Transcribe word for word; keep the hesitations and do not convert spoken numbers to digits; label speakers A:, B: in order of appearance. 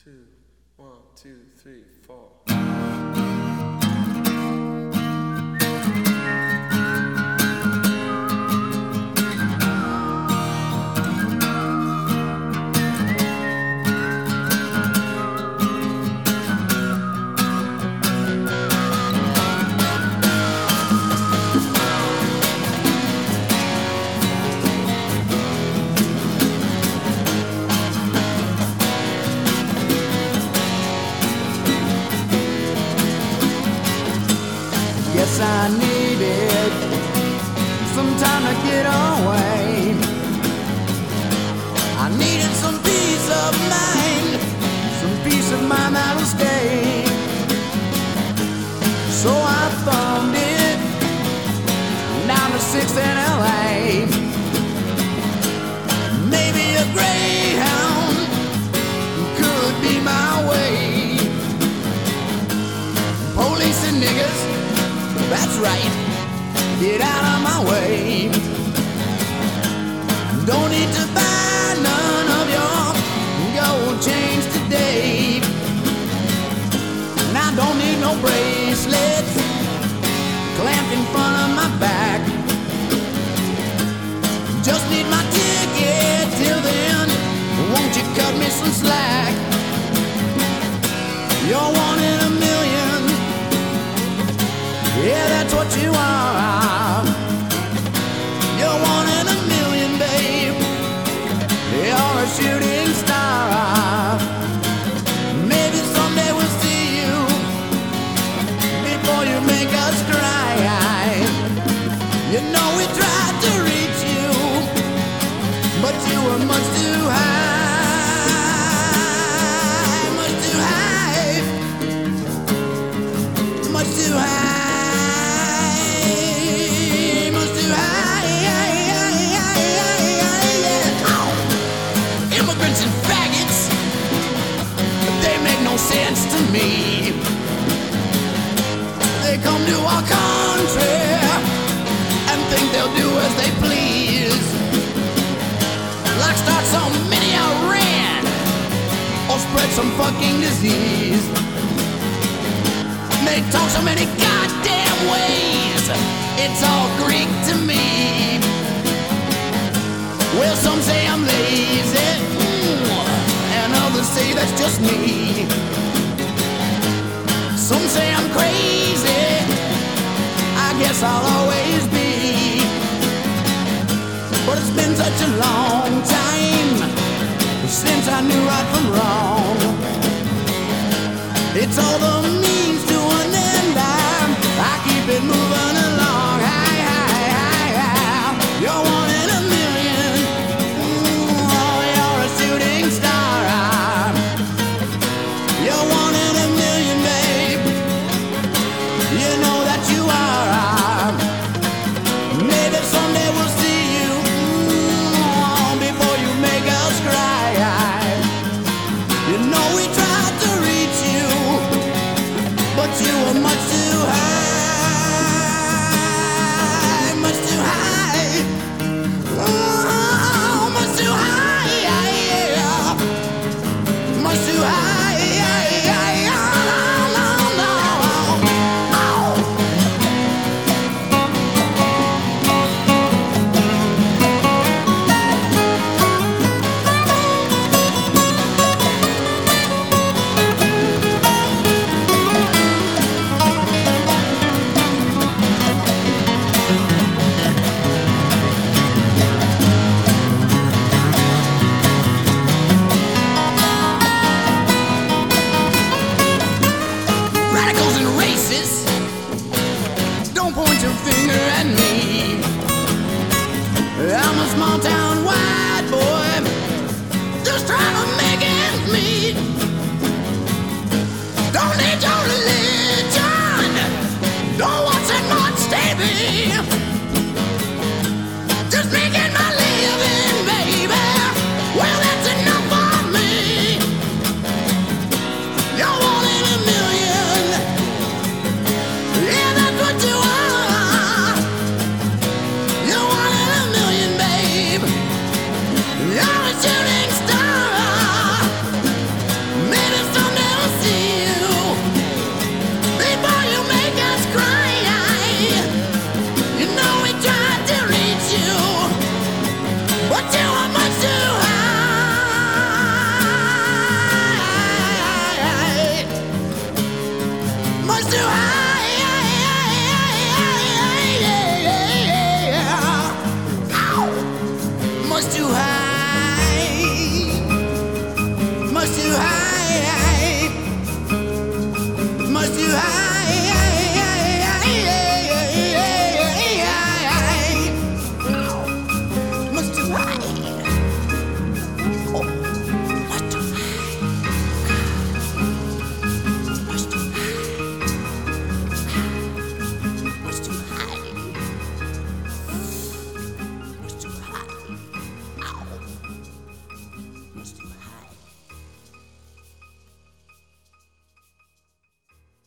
A: two, one, two, three, four.
B: Yes, I needed some time to get away. I needed some peace of mind, some peace of mind that'll stay. So I thumbed it down to sixth and L A. Maybe a Greyhound could be my way. Police and niggas, that's right, get out of my way. Don't need to buy none of your gold chains today. And I don't need no bracelets clamped in front of my back. Just need my ticket till then. Won't you cut me some slack? You're one in a million. Yeah, that's what you are. You're one in a million, babe. You're a shooting star. Maybe someday we'll see you before you make us cry. You know we tried to reach you, but you were much too high, much too high, much too high. Sense to me. They come to our country and think they'll do as they please, like start some mini Iran or spread some fucking disease. They talk so many goddamn ways, it's all Greek to me. Well, some say I'm lazy, and others say that's just me. Some say I'm crazy, I guess I'll always be. But it's been such a long time since I knew right from wrong. It's all the means to an end, I, I keep it moving along. Hi, hi, hi, hi. You're one in a million. Oh, you're a shooting star. You're one in a million, babe. You know that you are. Maybe someday we'll see you before you make us cry. You know we tried to reach you, but you were much too high, much too high. Oh, much too high, yeah. Much too high. Radicals and racists